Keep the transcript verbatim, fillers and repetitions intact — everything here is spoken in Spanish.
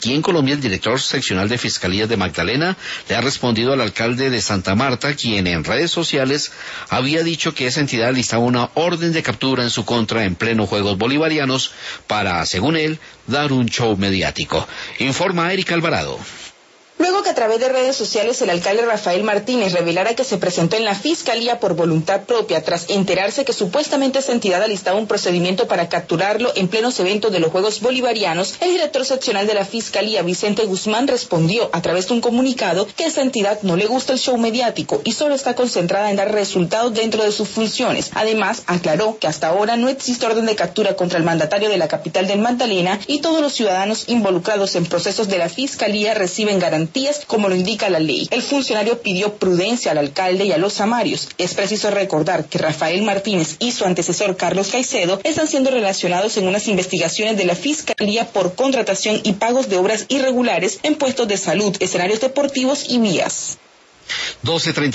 Aquí en Colombia, el director seccional de Fiscalías de Magdalena le ha respondido al alcalde de Santa Marta, quien en redes sociales había dicho que esa entidad listaba una orden de captura en su contra en pleno Juegos Bolivarianos para, según él, dar un show mediático. Informa Erika Alvarado. Luego que a través de redes sociales el alcalde Rafael Martínez revelara que se presentó en la Fiscalía por voluntad propia tras enterarse que supuestamente esa entidad alistaba un procedimiento para capturarlo en plenos eventos de los Juegos Bolivarianos, el director seccional de la Fiscalía, Vicente Guzmán, respondió a través de un comunicado que a esa entidad no le gusta el show mediático y solo está concentrada en dar resultados dentro de sus funciones. Además, aclaró que hasta ahora no existe orden de captura contra el mandatario de la capital del Magdalena y todos los ciudadanos involucrados en procesos de la Fiscalía reciben garantías como lo indica la ley. El funcionario pidió prudencia al alcalde y a los samarios. Es preciso recordar que Rafael Martínez y su antecesor Carlos Caicedo están siendo relacionados en unas investigaciones de la Fiscalía por contratación y pagos de obras irregulares en puestos de salud, escenarios deportivos y vías. doce treinta